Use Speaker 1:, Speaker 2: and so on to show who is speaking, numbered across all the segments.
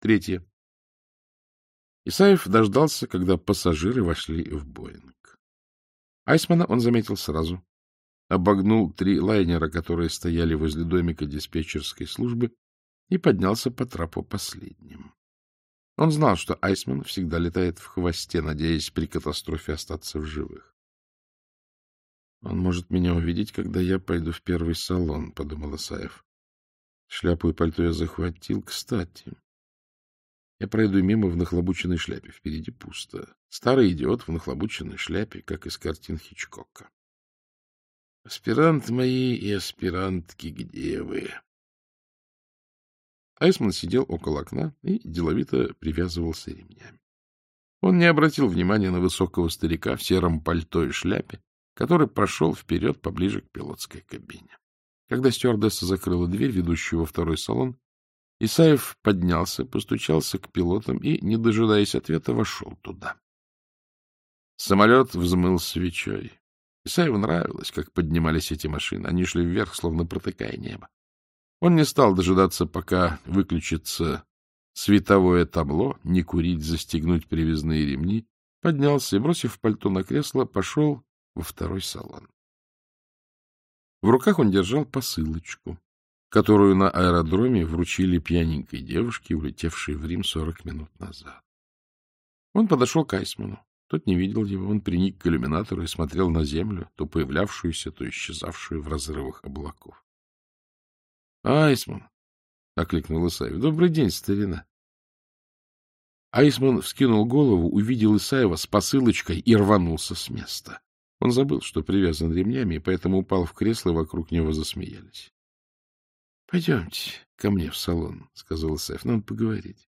Speaker 1: Третье. Исаев дождался, когда пассажиры вошли в Боинг. Айсмана он заметил сразу. Обогнул 3 лайнера, которые стояли возле домика диспетчерской службы, и поднялся по трапу последним. Он знал, что Айсман всегда летает в хвосте, надеясь при катастрофе остаться в живых. «Он может меня увидеть, когда я пойду в первый салон», — подумал Исаев. «Шляпу и пальто я захватил. Кстати, я пройду мимо в нахлобученной шляпе. Впереди пусто. Старый идиот в нахлобученной шляпе, как из картин Хичкока. Аспирант мои и аспирантки, где вы?» Айсман сидел около окна и деловито привязывался ремнями. Он не обратил внимания на высокого старика в сером пальто и шляпе, который прошел вперед поближе к пилотской кабине. Когда стюардесса закрыла дверь, ведущую во второй салон, Исаев поднялся, постучался к пилотам и, не дожидаясь ответа, вошел туда. Самолет взмыл свечой. Исаеву нравилось, как поднимались эти машины. Они шли вверх, словно протыкая небо. Он не стал дожидаться, пока выключится световое табло, не курить, застегнуть привязные ремни, поднялся и, бросив пальто на кресло, пошел во второй салон. В руках он держал посылочку, которую на аэродроме вручили пьяненькой девушке, улетевшей в Рим 40 минут назад. Он подошел к Айсману. Тот не видел его, он приник к иллюминатору и смотрел на землю, то появлявшуюся, то исчезавшую в разрывах облаков. — Айсман! — окликнул Исаев. — Добрый день, старина! Айсман вскинул голову, увидел Исаева с посылочкой и рванулся с места. Он забыл, что привязан ремнями, и поэтому упал в кресло, и вокруг него засмеялись. — Пойдемте ко мне в салон, — сказал Исаев. — Надо поговорить.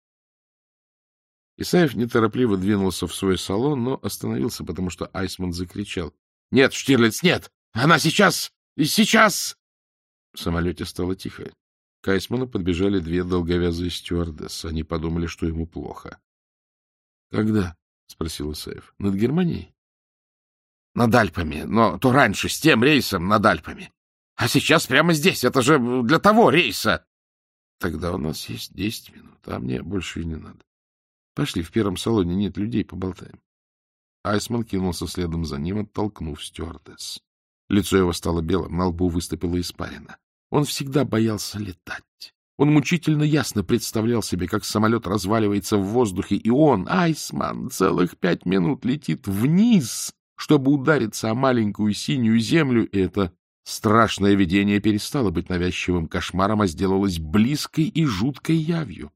Speaker 1: Исаев неторопливо двинулся в свой салон, но остановился, потому что Айсман закричал. — Нет, Штирлиц, нет! Она сейчас! Сейчас! В самолете стало тихо. К Айсману подбежали 2 долговязые стюардессы. Они подумали, что ему плохо. — Когда? — спросил Исаев. — Над Германией? — Над Альпами, но то раньше, с тем рейсом над Альпами. А сейчас прямо здесь, это же для того рейса. — Тогда у нас есть 10 минут, а мне больше и не надо. Пошли, в первом салоне нет людей, поболтаем. Айсман кинулся следом за ним, оттолкнув стюардесс. Лицо его стало белым, на лбу выступила испарина. Он всегда боялся летать. Он мучительно ясно представлял себе, как самолет разваливается в воздухе, и он, Айсман, целых 5 минут летит вниз, чтобы удариться о маленькую синюю землю, и это страшное видение перестало быть навязчивым кошмаром, а сделалось близкой и жуткой явью.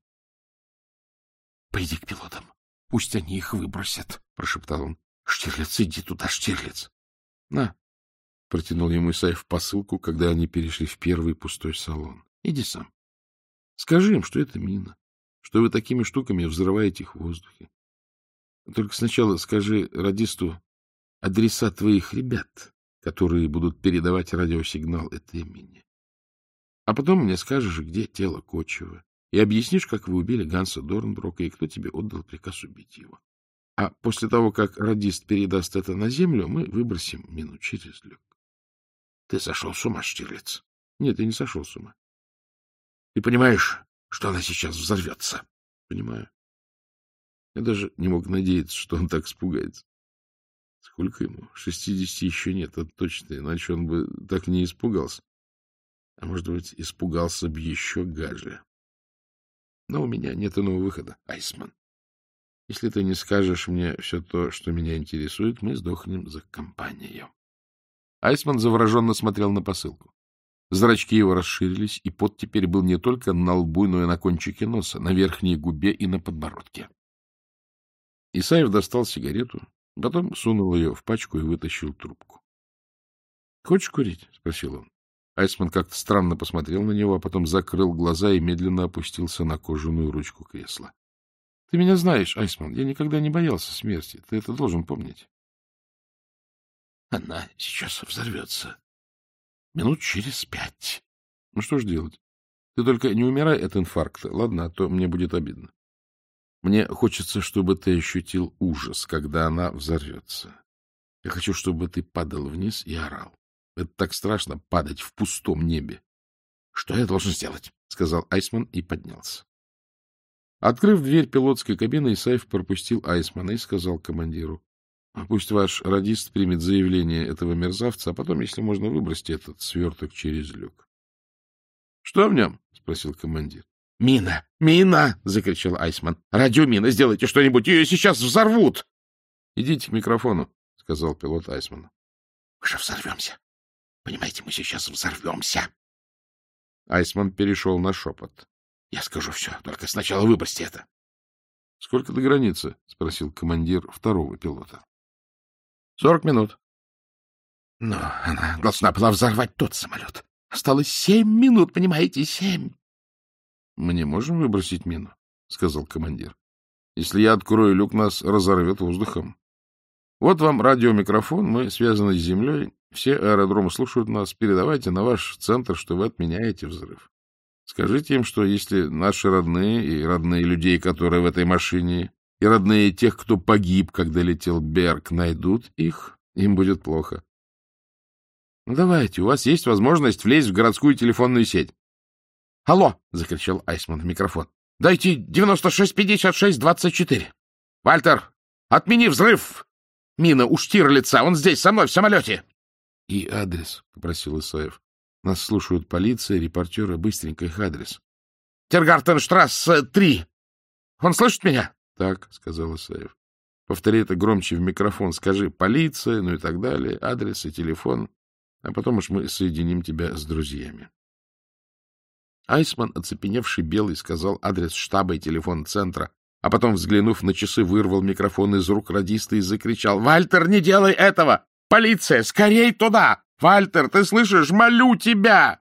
Speaker 1: — Пойди к пилотам, пусть они их выбросят, — прошептал он. — Штирлиц, иди туда, Штирлиц. — На, — протянул ему Исаев посылку, когда они перешли в первый пустой салон. — Иди сам. Скажи им, что это мина, что вы такими штуками взрываете их в воздухе. Только сначала скажи радисту адреса твоих ребят, которые будут передавать радиосигнал этой мине. А потом мне скажешь, где тело Кочева, и объяснишь, как вы убили Ганса Дорнброка и кто тебе отдал приказ убить его. А после того, как радист передаст это на землю, мы выбросим мину через люк. Ты сошел с ума, Штирлиц? Нет, я не сошел с ума. Ты понимаешь, что она сейчас взорвется? Понимаю. Я даже не мог надеяться, что он так испугается. Сколько ему? 60 еще нет, это точно, иначе он бы так не испугался. А может быть, испугался бы еще гаже. Но у меня нет иного выхода, Айсман. Если ты не скажешь мне все то, что меня интересует, мы сдохнем за компанию. Айсман завороженно смотрел на посылку. Зрачки его расширились, и пот теперь был не только на лбу, но и на кончике носа, на верхней губе и на подбородке. Исаев достал сигарету, потом сунул ее в пачку и вытащил трубку. — Хочешь курить? — спросил он. Айсман как-то странно посмотрел на него, а потом закрыл глаза и медленно опустился на кожаную ручку кресла. — Ты меня знаешь, Айсман, я никогда не боялся смерти. Ты это должен помнить. — Она сейчас взорвется. Минут через 5. Ну что ж делать? Ты только не умирай от инфаркта, ладно, а то мне будет обидно. Мне хочется, чтобы ты ощутил ужас, когда она взорвется. Я хочу, чтобы ты падал вниз и орал. Это так страшно — падать в пустом небе. — Что я должен сделать? — сказал Айсман и поднялся. Открыв дверь пилотской кабины, Исаев пропустил Айсмана и сказал командиру: — Пусть ваш радист примет заявление этого мерзавца, а потом, если можно, выбросьте этот сверток через люк. — Что в нем? — спросил командир. — Мина! Мина! — закричал Айсман. — Радиомина! Сделайте что-нибудь! Ее сейчас взорвут! — Идите к микрофону, — сказал пилот Айсману. — Мы же взорвемся! Понимаете, мы сейчас взорвемся! Айсман перешел на шепот. — Я скажу все, только сначала выбросьте это. — Сколько до границы? — спросил командир второго пилота. — 40 минут. — Но она должна была взорвать тот самолет. Осталось 7 минут, понимаете, 7. — Мы не можем выбросить мину, — сказал командир. — Если я открою люк, нас разорвет воздухом. Вот вам радиомикрофон, мы связаны с землей, все аэродромы слушают нас. Передавайте на ваш центр, что вы отменяете взрыв. Скажите им, что если наши родные и родные людей, которые в этой машине, и родные тех, кто погиб, когда летел Берг, найдут их, им будет плохо. Ну, давайте, у вас есть возможность влезть в городскую телефонную сеть. — Алло! — закричал Айсман в микрофон. — Дайте 96-56-24. Вальтер, отмени взрыв! Мина у Штирлица, он здесь, со мной, в самолете. — И адрес, — попросил Исаев. — Нас слушают полиция, репортеры, быстренько их адрес. — Тиргартенштрассе, 3. Он слышит меня? — Так, — сказал Исаев. — Повтори это громче в микрофон. Скажи полиция, ну и так далее, адрес и телефон, а потом уж мы соединим тебя с друзьями. Айсман, оцепеневший белый, сказал адрес штаба и телефон центра, а потом, взглянув на часы, вырвал микрофон из рук радиста и закричал: — Вальтер, не делай этого! Полиция, скорей туда! Вальтер, ты слышишь? Молю тебя!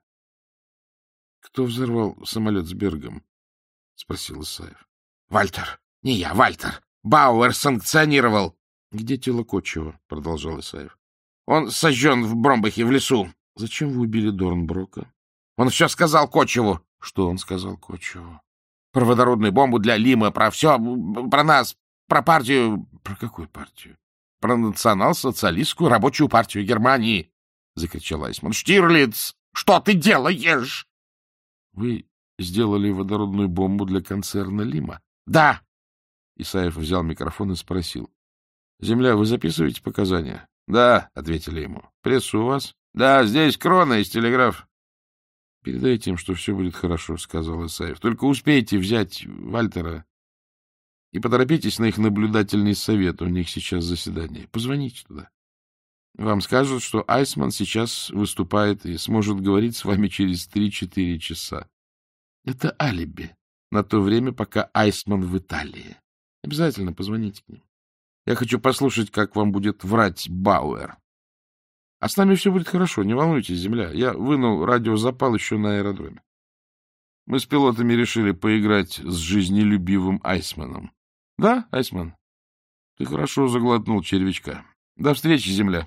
Speaker 1: — Кто взорвал самолет с Бергом? — спросил Исаев. — Вальтер. Не я, Вальтер. Бауэр санкционировал. — Где тело Кочева? — продолжал Исаев. — Он сожжен в Бромбахе, в лесу. — Зачем вы убили Дорнброка? — Он все сказал Кочеву. — Что он сказал Кочеву? — Про водородную бомбу для Лима, про все, про нас, про партию... — Про какую партию? — Про национал-социалистскую рабочую партию Германии, — закричал Айсман. — Штирлиц, что ты делаешь? — Вы сделали водородную бомбу для концерна Лима? — Да. Исаев взял микрофон и спросил: — Земля, вы записываете показания? — Да, — ответили ему. — Пресса у вас? — Да, здесь Крона из телеграф. — Передайте им, что все будет хорошо, — сказал Исаев. — Только успейте взять Вальтера и поторопитесь на их наблюдательный совет. У них сейчас заседание. Позвоните туда. Вам скажут, что Айсман сейчас выступает и сможет говорить с вами через 3-4 часа. Это алиби на то время, пока Айсман в Италии. Обязательно позвоните к ним. Я хочу послушать, как вам будет врать Бауэр. А с нами все будет хорошо, не волнуйтесь, земля. Я вынул радиозапал еще на аэродроме. Мы с пилотами решили поиграть с жизнелюбивым Айсманом. Да, Айсман? Ты хорошо заглотнул червячка. До встречи, земля.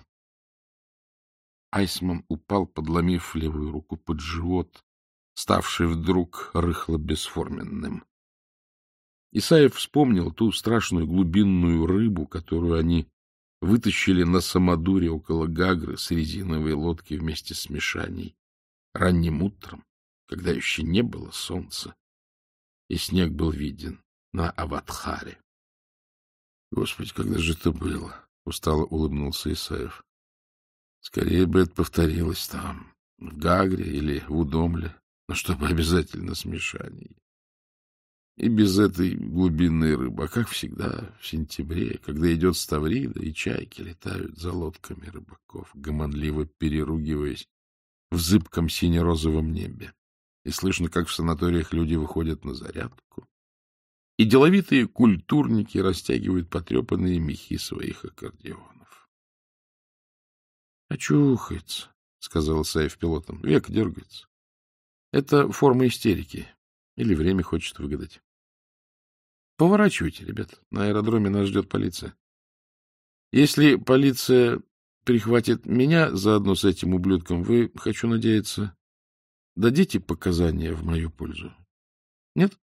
Speaker 1: Айсман упал, подломив левую руку под живот, ставший вдруг рыхло-бесформенным. Исаев вспомнил ту страшную глубинную рыбу, которую они вытащили на самодуре около Гагры с резиновой лодки вместе с Мишаней ранним утром, когда еще не было солнца, и снег был виден на Аватхаре. — Господи, когда же это было? — устало улыбнулся Исаев. — Скорее бы это повторилось там, в Гагре или в Удомле, но чтобы обязательно с Мишаней. И без этой глубинной рыбы, а как всегда в сентябре, когда идет ставрида, и чайки летают за лодками рыбаков, гомонливо переругиваясь в зыбком сине-розовом небе. И слышно, как в санаториях люди выходят на зарядку, и деловитые культурники растягивают потрепанные мехи своих аккордеонов. — Очухается, — сказал Исаев пилотам, — век дергается. Это форма истерики. Или время хочет выгадать. Поворачивайте, ребят. На аэродроме нас ждет полиция. Если полиция прихватит меня заодно с этим ублюдком, вы, хочу надеяться, дадите показания в мою пользу? Нет?